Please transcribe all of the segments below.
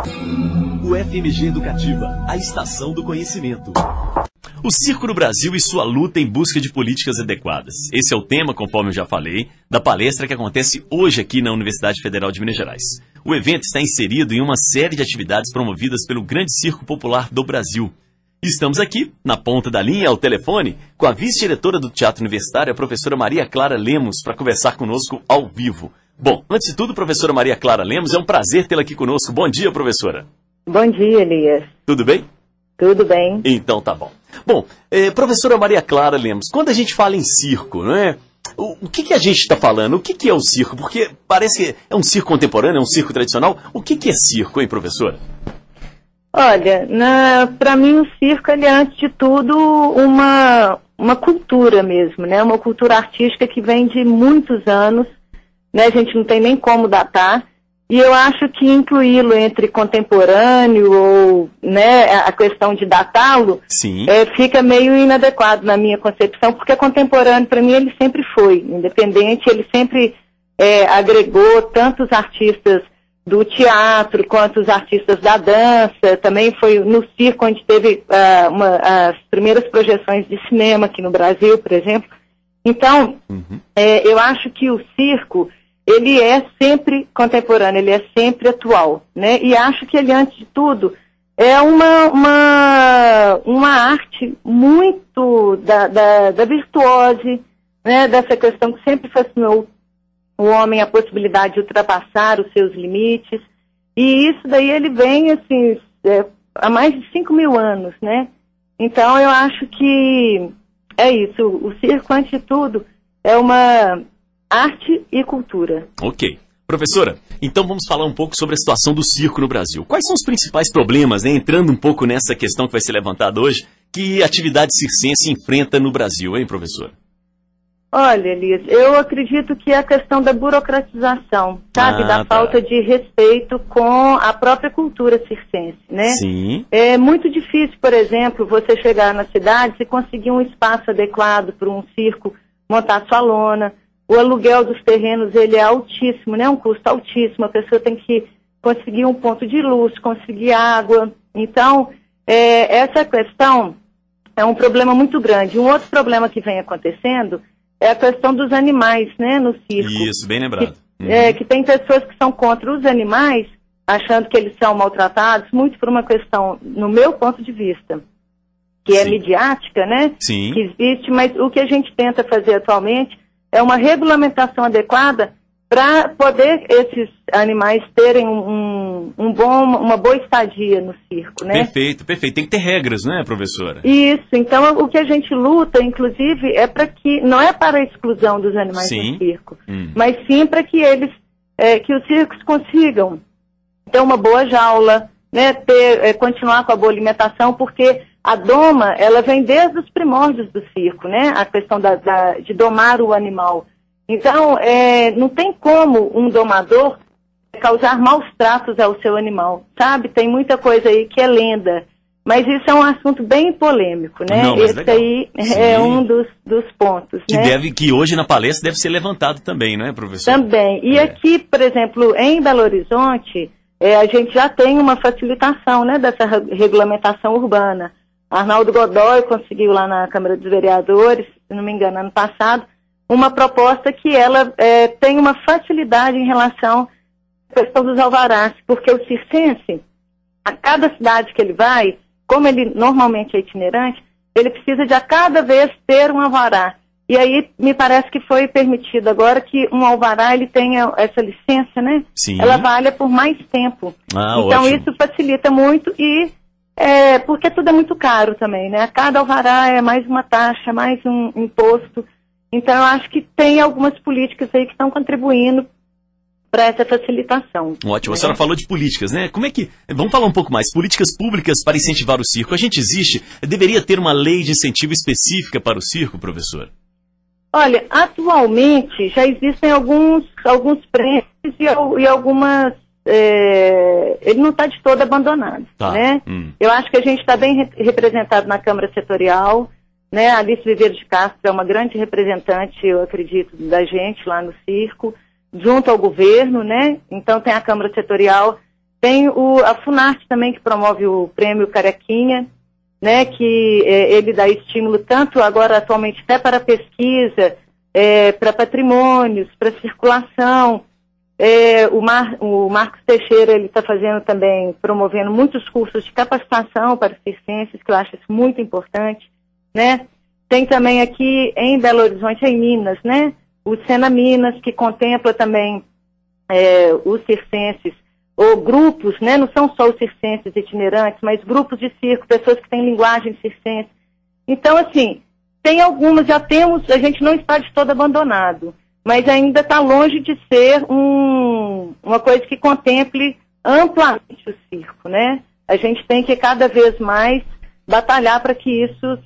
O FMG Educativa, a estação do conhecimento. O circo no Brasil e sua luta em busca de políticas adequadas. Esse é o tema, conforme eu já falei, da palestra que acontece hoje aqui na Universidade Federal de Minas Gerais. O evento está inserido em uma série de atividades promovidas pelo grande circo popular do Brasil. Estamos aqui, na ponta da linha, ao telefone, com a vice-diretora do Teatro Universitário, a professora Maria Clara Lemos, para conversar conosco ao vivo. Bom, antes de tudo, professora Maria Clara Lemos, é um prazer tê-la aqui conosco. Bom dia, professora. Bom dia, Elias. Tudo bem? Tudo bem. Então tá bom. Bom, professora Maria Clara Lemos, quando a gente fala em circo, não é? O que a gente está falando? O que é o circo? Porque parece que é um circo contemporâneo, é um circo tradicional. O que é circo, hein, professora? Olha, para mim o circo ele é, antes de tudo, uma cultura mesmo, né? Uma cultura artística que vem de muitos anos, né? A gente não tem nem como datar. E eu acho que incluí-lo entre contemporâneo ou, né, a questão de datá-lo fica meio inadequado na minha concepção, porque contemporâneo, para mim, ele sempre foi independente, ele sempre agregou tanto os artistas do teatro quanto os artistas da dança. Também foi no circo onde teve as primeiras projeções de cinema aqui no Brasil, por exemplo. Então, eu acho que o circo ele é sempre contemporâneo, ele é sempre atual, né? E acho que ele, antes de tudo, é uma arte muito da virtuose, né? Dessa questão que sempre fascinou o homem, a possibilidade de ultrapassar os seus limites. E isso daí ele vem, assim, há mais de 5.000 anos, né? Então eu acho que é isso. O circo, antes de tudo, é uma arte e cultura. Ok. Professora, então vamos falar um pouco sobre a situação do circo no Brasil. Quais são os principais problemas, né, entrando um pouco nessa questão que vai ser levantada hoje, que a atividade circense enfrenta no Brasil, hein, professora? Olha, Elias, eu acredito que é a questão da burocratização, sabe? Da falta de respeito com a própria cultura circense, né? Sim. É muito difícil, por exemplo, você chegar na cidade e conseguir um espaço adequado para um circo montar sua lona. O aluguel dos terrenos, ele é altíssimo, né? Um custo altíssimo. A pessoa tem que conseguir um ponto de luz, conseguir água. Então, essa questão é um problema muito grande. Um outro problema que vem acontecendo é a questão dos animais, né? No circo. Isso, bem lembrado. Que tem pessoas que são contra os animais, achando que eles são maltratados, muito por uma questão, no meu ponto de vista, que é midiática, né? Sim. Que existe, mas o que a gente tenta fazer atualmente é uma regulamentação adequada para poder esses animais terem uma boa estadia no circo, né? Perfeito, perfeito. Tem que ter regras, né, professora? Isso. Então, o que a gente luta, inclusive, é para que, não é para a exclusão dos animais do circo, mas sim para que que os circos consigam ter uma boa jaula, né, continuar com a boa alimentação, porque a doma, ela vem desde os primórdios do circo, né? A questão de domar o animal. Então, não tem como um domador causar maus tratos ao seu animal, sabe? Tem muita coisa aí que é lenda. Mas isso é um assunto bem polêmico, né? Não, esse legal. Aí é um dos pontos, né? Que hoje na palestra deve ser levantado também, não é, professor? Também. E aqui, por exemplo, em Belo Horizonte, a gente já tem uma facilitação, né, dessa regulamentação urbana. Arnaldo Godoy conseguiu lá na Câmara dos Vereadores, se não me engano, ano passado, uma proposta que ela tem uma facilidade em relação à questão dos alvarás, porque o circense, a cada cidade que ele vai, como ele normalmente é itinerante, ele precisa de a cada vez ter um alvará. E aí me parece que foi permitido agora que um alvará ele tenha essa licença, né? Sim. Ela valha por mais tempo. Então ótimo. Isso facilita muito e porque tudo é muito caro também, né? Cada alvará é mais uma taxa, mais um imposto. Então eu acho que tem algumas políticas aí que estão contribuindo para essa facilitação. Ótimo. A senhora falou de políticas, né? Como é que... Vamos falar um pouco mais. Políticas públicas para incentivar o circo. A gente deveria ter uma lei de incentivo específica para o circo, professor? Olha, atualmente já existem alguns prêmios e algumas... ele não está de todo abandonado, né? Eu acho que a gente está bem representado na Câmara Setorial, né? A Alice Viveiro de Castro é uma grande representante, eu acredito, da gente lá no circo, junto ao governo, né? Então tem a Câmara Setorial Tem a Funarte também, que promove o Prêmio Carequinha, né, que ele dá estímulo tanto agora atualmente até para pesquisa, para patrimônios, para circulação. O Marcos Teixeira, ele está fazendo também, promovendo muitos cursos de capacitação para circenses, que eu acho isso muito importante, né? Tem também aqui em Belo Horizonte, em Minas, né? O Sena Minas, que contempla também os circenses, ou grupos, né? Não são só os circenses itinerantes, mas grupos de circo, pessoas que têm linguagem circense. Então, assim, tem algumas, a gente não está de todo abandonado, mas ainda está longe de ser uma coisa que contemple amplamente o circo, né? A gente tem que cada vez mais batalhar para que isso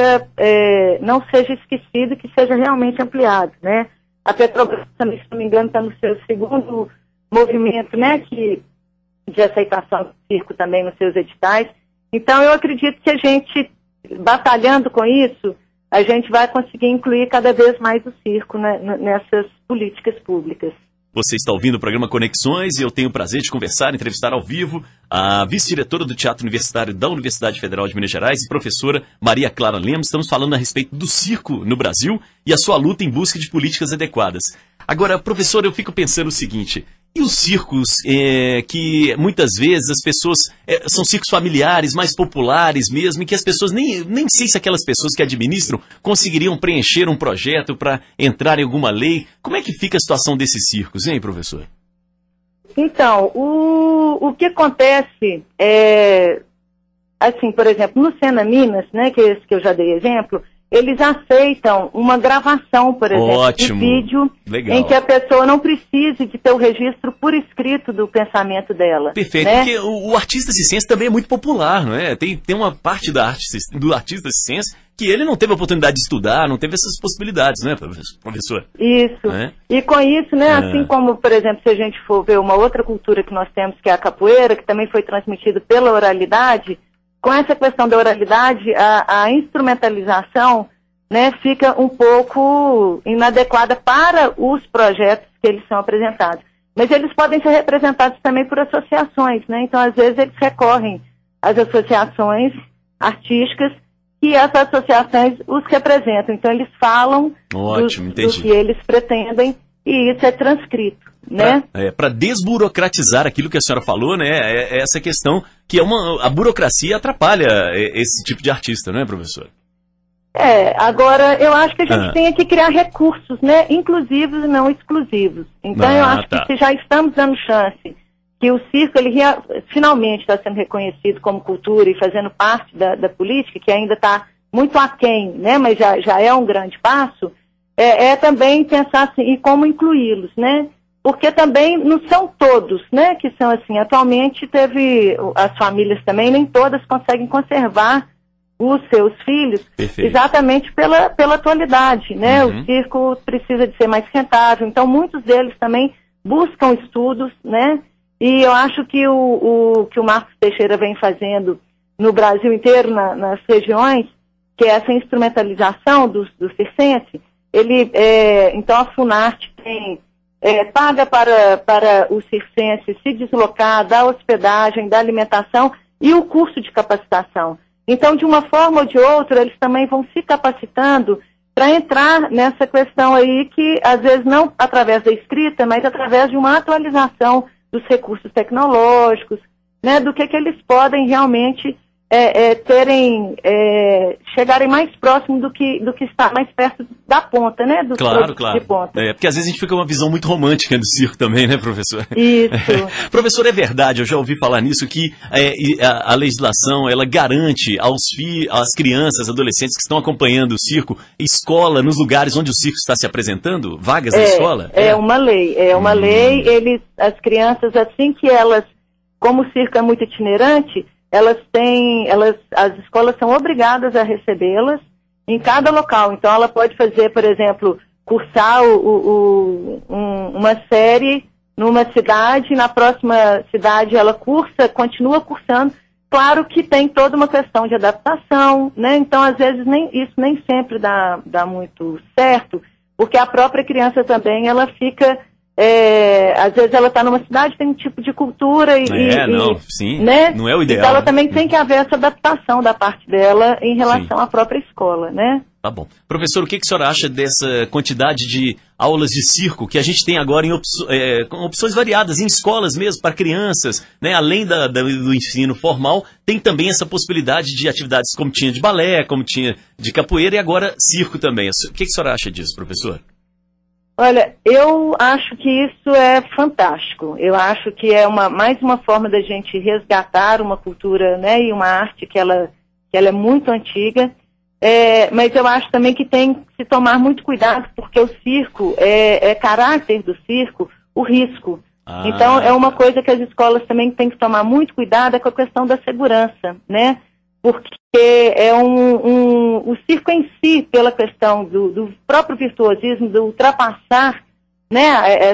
não seja esquecido, que seja realmente ampliado, né? A Petrobras também, se não me engano, está no seu segundo movimento, né, de aceitação do circo também nos seus editais. Então, eu acredito que a gente, batalhando com isso, a gente vai conseguir incluir cada vez mais o circo, né, nessas políticas públicas. Você está ouvindo o programa Conexões e eu tenho o prazer de conversar, entrevistar ao vivo a vice-diretora do Teatro Universitário da Universidade Federal de Minas Gerais e professora Maria Clara Lemos. Estamos falando a respeito do circo no Brasil e a sua luta em busca de políticas adequadas. Agora, professora, eu fico pensando o seguinte: e os circos que muitas vezes as pessoas são circos familiares, mais populares mesmo, e que as pessoas, nem sei se aquelas pessoas que administram conseguiriam preencher um projeto para entrar em alguma lei. Como é que fica a situação desses circos, hein, professor? Então, o que acontece assim, por exemplo, no Sena Minas, né, que é esse que eu já dei exemplo, eles aceitam uma gravação, por exemplo, de vídeo, legal, em que a pessoa não precise de ter o registro por escrito do pensamento dela. Perfeito, né? Porque o artista circense também é muito popular, não é? Tem uma parte do artista circense que ele não teve a oportunidade de estudar, não teve essas possibilidades, né, professor? Isso. É? E com isso, né, assim como, por exemplo, se a gente for ver uma outra cultura que nós temos, que é a capoeira, que também foi transmitida pela oralidade, com essa questão da oralidade, a instrumentalização, né, fica um pouco inadequada para os projetos que eles são apresentados. Mas eles podem ser representados também por associações, né? Então, às vezes, eles recorrem às associações artísticas e as associações os representam. Então, eles falam do que eles pretendem e isso é transcrito. Né? Para desburocratizar aquilo que a senhora falou, né? Essa questão que a burocracia atrapalha esse tipo de artista, não é, professor? Agora eu acho que a gente tem que criar recursos, né? Inclusivos e não exclusivos. Então eu acho que se já estamos dando chance que o circo ele finalmente está sendo reconhecido como cultura e fazendo parte da política, que ainda está muito aquém, né? Mas já é um grande passo, também pensar assim, e como incluí-los, né? Porque também não são todos, né, que são assim. Atualmente as famílias também, nem todas conseguem conservar os seus filhos. Perfeito. Exatamente pela atualidade, né? O circo precisa de ser mais rentável, então muitos deles também buscam estudos, né? E eu acho que que o Marcos Teixeira vem fazendo no Brasil inteiro, nas regiões, que é essa instrumentalização do circense, então a Funarte paga para o circense se deslocar, da hospedagem, da alimentação e o curso de capacitação. Então, de uma forma ou de outra, eles também vão se capacitando para entrar nessa questão aí que, às vezes, não através da escrita, mas através de uma atualização dos recursos tecnológicos, né, do que eles podem realmente chegarem mais próximo do que está mais perto da ponta, né? Claro. De ponta. Porque às vezes a gente fica com uma visão muito romântica do circo também, né, professor? Isso. Professor, é verdade, eu já ouvi falar nisso, que a legislação, ela garante às crianças, adolescentes que estão acompanhando o circo, escola nos lugares onde o circo está se apresentando? Vagas na escola? É uma lei. As crianças, assim que elas, como o circo é muito itinerante, as escolas são obrigadas a recebê-las em cada local. Então, ela pode fazer, por exemplo, cursar uma série numa cidade, na próxima cidade ela continua cursando. Claro que tem toda uma questão de adaptação, né? Então, às vezes, isso nem sempre dá muito certo, porque a própria criança também, ela fica às vezes ela está numa cidade, tem um tipo de cultura sim, né? Não é o ideal. Então ela também tem que haver essa adaptação da parte dela em relação à própria escola, né? Tá bom. Professor, o que a senhora acha dessa quantidade de aulas de circo que a gente tem agora com opções variadas, em escolas mesmo, para crianças, né? Além do ensino formal, tem também essa possibilidade de atividades como tinha de balé, como tinha de capoeira e agora circo também. O que a senhora acha disso, professor? Olha, eu acho que isso é fantástico. Eu acho que é mais uma forma da gente resgatar uma cultura, né, e uma arte que ela é muito antiga. Mas eu acho também que tem que se tomar muito cuidado, porque o circo, é caráter do circo, o risco. Então, é uma coisa que as escolas também têm que tomar muito cuidado, com a questão da segurança, né? Porque o circo em si, pela questão do próprio virtuosismo, do ultrapassar, né,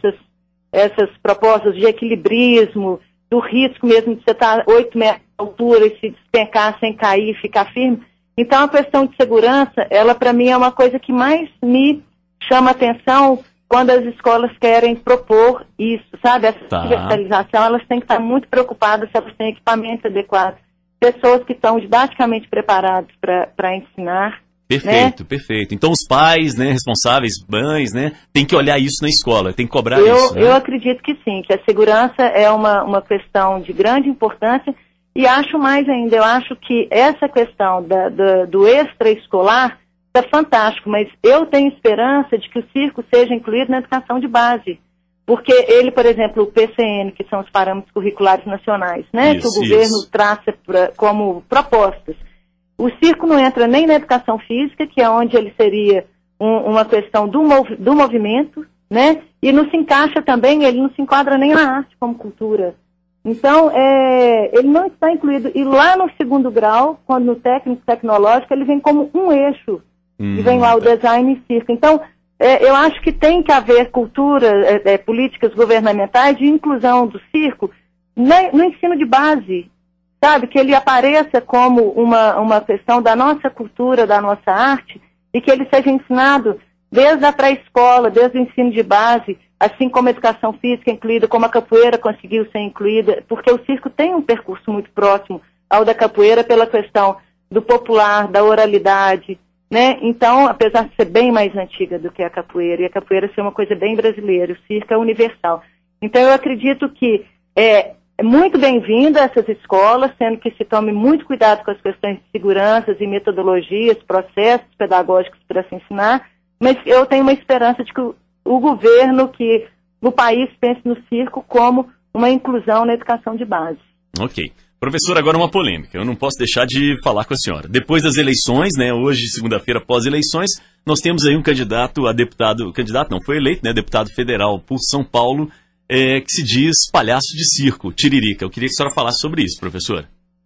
essas propostas de equilibrismo, do risco mesmo de você estar 8 metros de altura e se despencar sem cair, ficar firme. Então, a questão de segurança, ela para mim é uma coisa que mais me chama atenção quando as escolas querem propor isso, sabe? Essa universalização, elas têm que estar muito preocupadas se elas têm equipamento adequado. Pessoas que estão didaticamente preparadas para ensinar. Perfeito, né? Perfeito. Então os pais, né, responsáveis, mães, né, tem que olhar isso na escola, tem que cobrar isso. Né? Eu acredito que sim, que a segurança é uma questão de grande importância e acho mais ainda, eu acho que essa questão do extraescolar é fantástico, mas eu tenho esperança de que o circo seja incluído na educação de base. Porque ele, por exemplo, o PCN, que são os parâmetros curriculares nacionais, né, que o governo traça como propostas. O circo não entra nem na educação física, que é onde ele seria uma questão do movimento, né, e não se encaixa também, ele não se enquadra nem na arte como cultura. Então, ele não está incluído. E lá no segundo grau, quando no técnico tecnológico, ele vem como um eixo, e vem lá o design e circo. Então, eu acho que tem que haver cultura, políticas governamentais de inclusão do circo no ensino de base, sabe? Que ele apareça como uma questão da nossa cultura, da nossa arte, e que ele seja ensinado desde a pré-escola, desde o ensino de base, assim como a educação física incluída, como a capoeira conseguiu ser incluída, porque o circo tem um percurso muito próximo ao da capoeira pela questão do popular, da oralidade, né? Então, apesar de ser bem mais antiga do que a capoeira, e a capoeira ser uma coisa bem brasileira, o circo é universal. Então, eu acredito que é muito bem-vinda essas escolas, sendo que se tome muito cuidado com as questões de segurança e metodologias, processos pedagógicos para se ensinar, mas eu tenho uma esperança de que o governo, que o país pense no circo como uma inclusão na educação de base. Ok. Professor, agora uma polêmica. Eu não posso deixar de falar com a senhora. Depois das eleições, né, hoje, segunda-feira, pós-eleições, nós temos aí um candidato a deputado, foi eleito, né, deputado federal por São Paulo, que se diz palhaço de circo, Tiririca. Eu queria que a senhora falasse sobre isso, professor.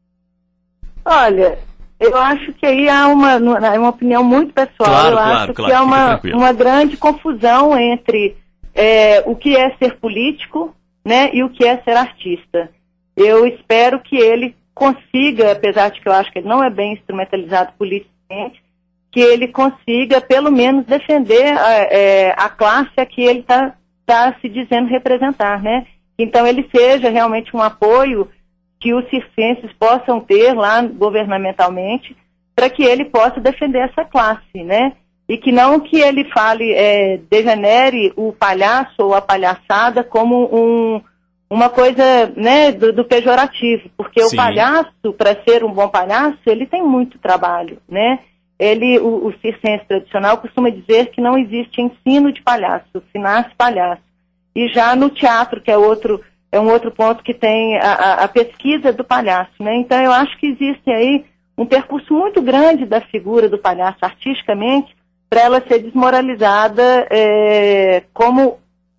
Olha, eu acho que aí há uma opinião muito pessoal. Eu acho que há uma grande confusão entre o que é ser político, né, e o que é ser artista. Eu espero que ele consiga, apesar de que eu acho que ele não é bem instrumentalizado politicamente, que ele consiga, pelo menos, defender a classe a que ele está se dizendo representar, né? Então, ele seja realmente um apoio que os circenses possam ter lá governamentalmente, para que ele possa defender essa classe, né? E que não que ele fale, degenere o palhaço ou a palhaçada como uma coisa, né, do pejorativo, porque Sim. O palhaço, para ser um bom palhaço, ele tem muito trabalho, né? O circense tradicional costuma dizer que não existe ensino de palhaço, se nasce palhaço. E já no teatro, que é um outro ponto que tem a pesquisa do palhaço, né? Então eu acho que existe aí um percurso muito grande da figura do palhaço artisticamente para ela ser desmoralizada como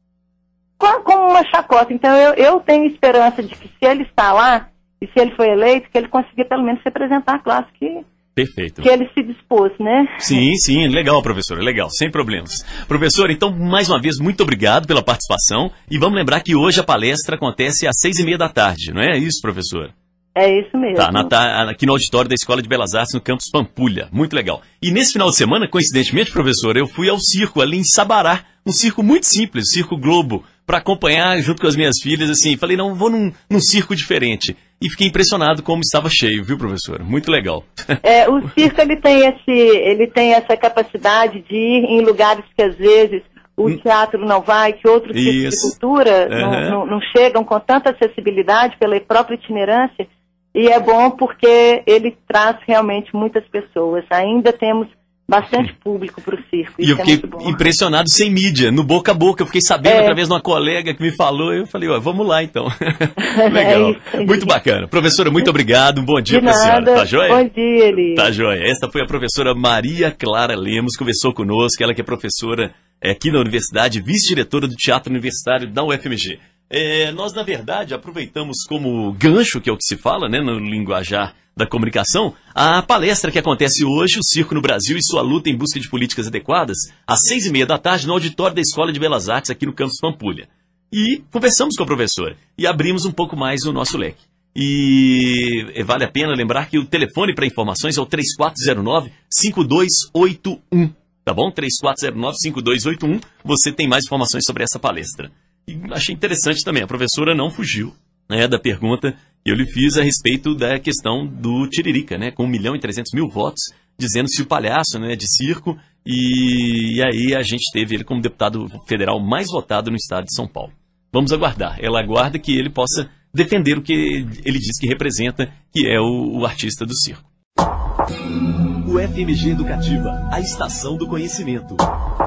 uma chacota. Então eu tenho esperança de que se ele está lá, e se ele foi eleito, que ele consiga pelo menos representar a classe Perfeito. Que ele se dispôs, né? Sim, legal, professora, legal, sem problemas. Professor, então, mais uma vez, muito obrigado pela participação, e vamos lembrar que hoje a palestra acontece às 6:30 da tarde, não é isso, professor? É isso mesmo. Tá, aqui no auditório da Escola de Belas Artes, no campus Pampulha. Muito legal. E nesse final de semana, coincidentemente, professor, eu fui ao circo ali em Sabará. Um circo muito simples, o Circo Globo, para acompanhar junto com as minhas filhas, assim, falei, não, vou num circo diferente. E fiquei impressionado como estava cheio, viu, professora? Muito legal. O circo, ele tem essa capacidade de ir em lugares que às vezes o teatro não vai, que outros tipos de cultura não chegam com tanta acessibilidade pela própria itinerância, e é bom porque ele traz realmente muitas pessoas. Ainda temos bastante público para o circo. E eu fiquei impressionado sem mídia, no boca a boca. Eu fiquei sabendo através de uma colega que me falou. Eu falei, vamos lá então. Legal. Muito bacana. Professora, muito obrigado. Um bom dia para a senhora. Tá joia? Bom dia, Eli. Tá joia. Esta foi a professora Maria Clara Lemos, conversou conosco. Ela que é professora aqui na universidade, vice-diretora do Teatro Universitário da UFMG. Nós, na verdade, aproveitamos como gancho, que é o que se fala, né, no linguajar da comunicação, a palestra que acontece hoje, o Circo no Brasil e sua luta em busca de políticas adequadas, às 6h30 da tarde, no auditório da Escola de Belas Artes, aqui no Campus Pampulha. E conversamos com a professora e abrimos um pouco mais o nosso leque. E vale a pena lembrar que o telefone para informações é o 3409-5281. Tá bom? 3409-5281. Você tem mais informações sobre essa palestra. E achei interessante também, a professora não fugiu, né, da pergunta que eu lhe fiz a respeito da questão do Tiririca, né, com 1.300.000 votos, dizendo se o palhaço, né, de circo, e aí a gente teve ele como deputado federal mais votado no estado de São Paulo. Vamos aguardar. Ela aguarda que ele possa defender o que ele diz que representa, que é o artista do circo. UFMG Educativa, a estação do conhecimento.